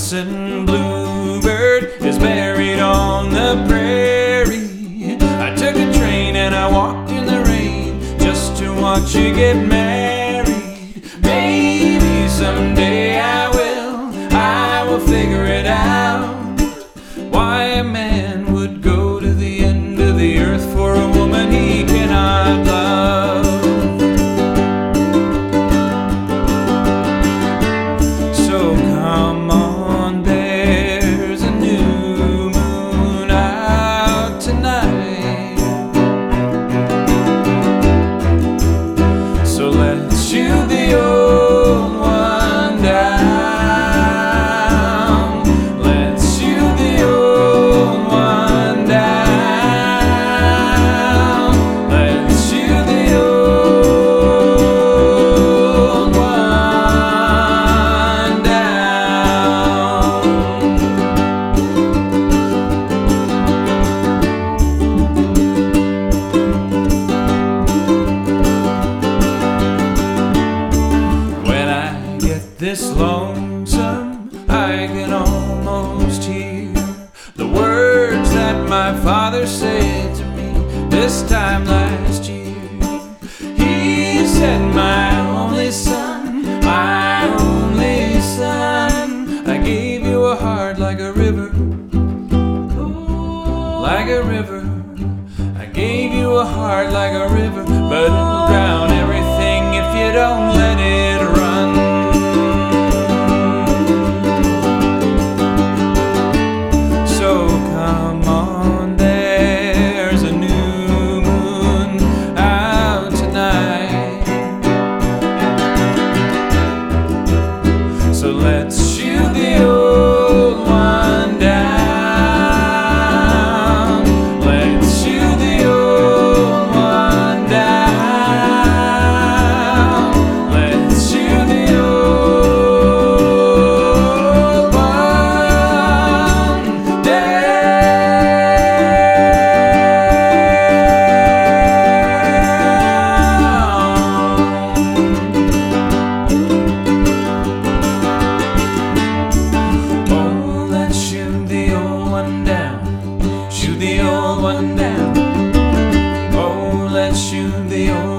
lonesome bluebird is buried on the prairie. I took a train and I walked in the rain just to watch you get married. Maybe someday I will figure it out. Why a man would go to the end of the earth for a woman he cannot love. So come on, there's a new moon out tonight. So let's shoot the old one down. This lonesome, I can almost hear the words that my father said to me this time last year. He said, my only son, I gave you a heart like a river, like a river. I gave you a heart like a river, but it'll drown everything if you don't let it run. So let's shoot the old one down. Let's shoot the old one down. Let's shoot the old one down. Shoot the old one down. Oh, let's shoot the old